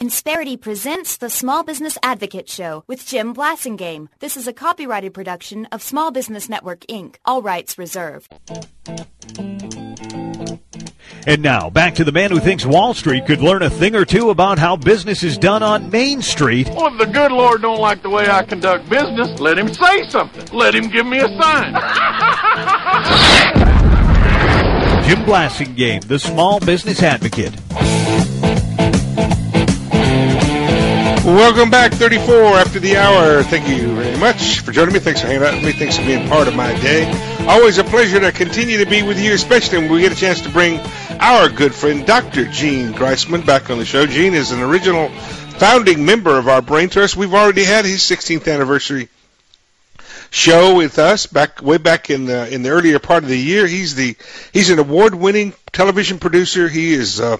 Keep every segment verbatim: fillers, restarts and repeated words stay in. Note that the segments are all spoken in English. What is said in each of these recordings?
Insperity presents the Small Business Advocate Show with Jim Blasingame. This is a copyrighted production of Small Business Network, Incorporated. All rights reserved. And now, back to the man who thinks Wall Street could learn a thing or two about how business is done on Main Street. Well, if the good Lord don't like the way I conduct business, let him say something. Let him give me a sign. Jim Blasingame, the Small Business Advocate. Welcome back, thirty-four after the hour. Thank you very much for joining me. Thanks for hanging out with me. Thanks for being part of my day. Always a pleasure to continue to be with you, especially when we get a chance to bring our good friend, Doctor Gene Greisman, back on the show. Gene is an original founding member of our Brain Trust. We've already had his sixteenth anniversary show with us back way back in the in the earlier part of the year. He's the he's an award-winning television producer. He is uh,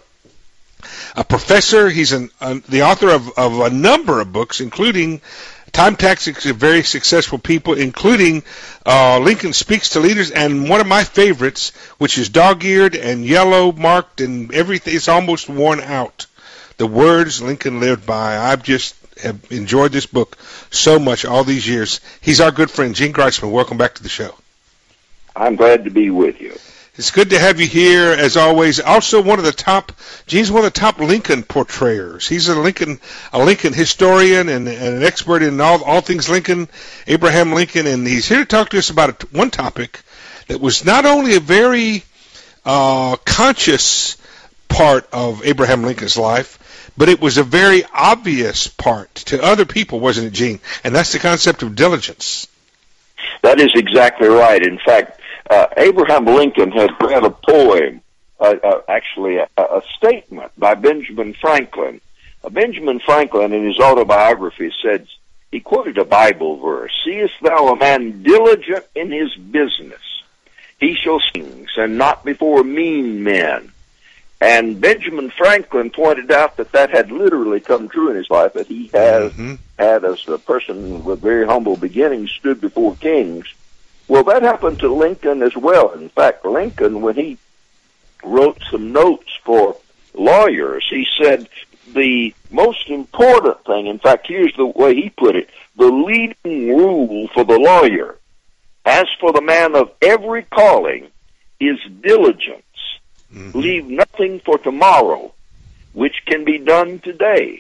a professor. He's an, uh, the author of, of a number of books, including Time Tactics of Very Successful People, including uh, Lincoln Speaks to Leaders, and one of my favorites, which is dog-eared and yellow marked and everything. It's almost worn out. The Words Lincoln Lived By. I've just have enjoyed this book so much all these years. He's our good friend, Gene Greisman. Welcome back to the show. I'm glad to be with you. It's good to have you here, as always. Also, one of the top, Gene's one of the top Lincoln portrayers. He's a Lincoln, a Lincoln historian and, and an expert in all, all things Lincoln, Abraham Lincoln, and he's here to talk to us about a, one topic that was not only a very uh, conscious part of Abraham Lincoln's life, but it was a very obvious part to other people, wasn't it, Gene? And that's the concept of diligence. That is exactly right. In fact, Uh, Abraham Lincoln had read a poem, uh, uh, actually a, a statement by Benjamin Franklin. Uh, Benjamin Franklin, in his autobiography, said, he quoted a Bible verse, "Seest thou a man diligent in his business? He shall sing, and not before mean men." And Benjamin Franklin pointed out that that had literally come true in his life, that he has mm-hmm. had, as a person with very humble beginnings, stood before kings. Well, that happened to Lincoln as well. In fact, Lincoln, when he wrote some notes for lawyers, he said the most important thing, in fact, here's the way he put it, the leading rule for the lawyer, as for the man of every calling, is diligence. Mm-hmm. Leave nothing for tomorrow, which can be done today.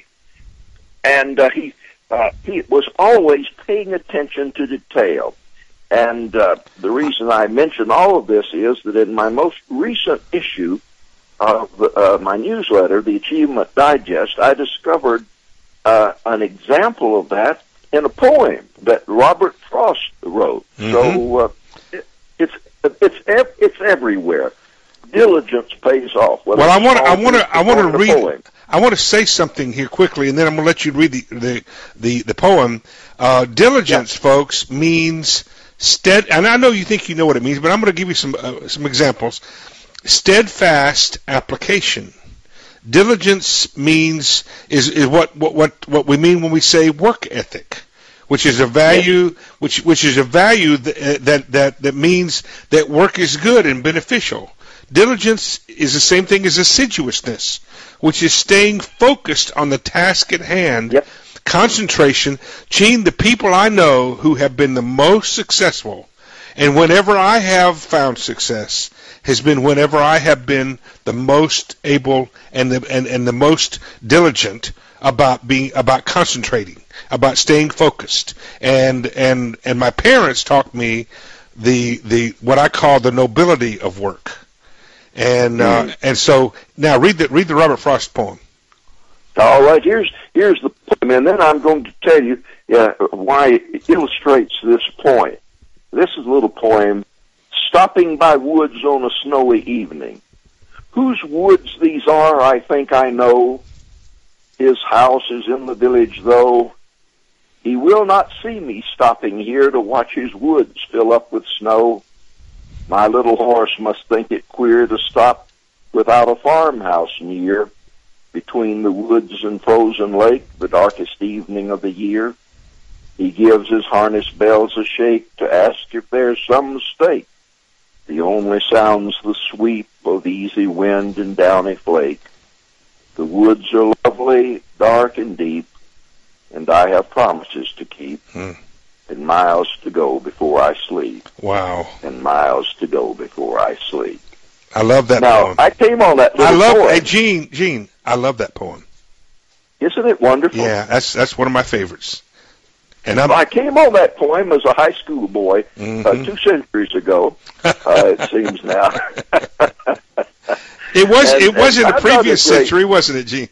And uh, he, uh, he was always paying attention to detail. And uh, the reason I mention all of this is that in my most recent issue of uh, my newsletter, the Achievement Digest, I discovered uh, an example of that in a poem that Robert Frost wrote. Mm-hmm. So uh, it, it's it's it's everywhere. Diligence pays off. Well, I want I want to I want to read. Poem. I want to say something here quickly, and then I'm going to let you read the the the, the poem. Uh, diligence, yeah. folks, means stead, and I know you think you know what it means, but I'm going to give you some uh, some examples. Steadfast application. Diligence means is is what, what what what we mean when we say work ethic, which is a value which which is a value that that that, that means that work is good and beneficial. Diligence is the same thing as assiduousness, which is staying focused on the task at hand. Yep. Concentration. Gene, the people I know who have been the most successful, and whenever I have found success, has been whenever I have been the most able and the and, and the most diligent about being about concentrating, about staying focused. And and and my parents taught me the the what I call the nobility of work. And uh, mm. and so now read the read the Robert Frost poem. All right, here's here's the poem, and then I'm going to tell you uh, why it illustrates this point. This is a little poem, Stopping by Woods on a Snowy Evening. Whose woods these are, I think I know. His house is in the village, though. He will not see me stopping here to watch his woods fill up with snow. My little horse must think it queer to stop without a farmhouse near. Between the woods and frozen lake, the darkest evening of the year, he gives his harness bells a shake to ask if there's some mistake. The only sound's the sweep of easy wind and downy flake. The woods are lovely, dark and deep, and I have promises to keep, hmm. and miles to go before I sleep, Wow. and miles to go before I sleep. I love that Now, poem. I came on that I little love, poem. hey, Gene, Gene, I love that poem. Isn't it wonderful? Yeah, that's that's one of my favorites. And I'm, I came on that poem as a high school boy Mhm. uh, two centuries ago, uh, it seems now. it was and- it was and in the I'm not previous a great- century, wasn't it, Gene?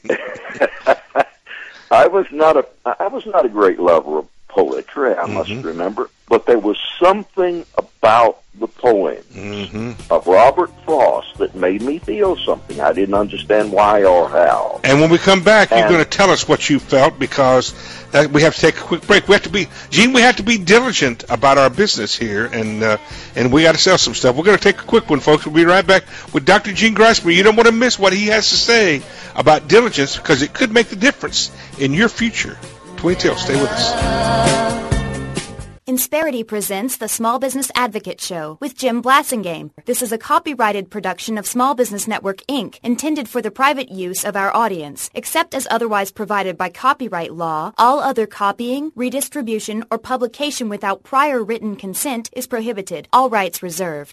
I was not a I was not a great lover of poetry, I must Mhm. remember, but there was something about the poem hmm of Robert Frost that made me feel something. I didn't understand why or how. And when we come back, you're And- going to tell us what you felt, because that, we have to take a quick break. We have to be, Gene, we have to be diligent about our business here, and uh, and we got to sell some stuff. We're going to take a quick one, folks. We'll be right back with Doctor Gene Greismer. You don't want to miss what he has to say about diligence, because it could make the difference in your future. Twin Tail, stay with us. Insperity presents the Small Business Advocate Show with Jim Blassingame. This is a copyrighted production of Small Business Network, Incorporated, intended for the private use of our audience. Except as otherwise provided by copyright law, all other copying, redistribution, or publication without prior written consent is prohibited. All rights reserved.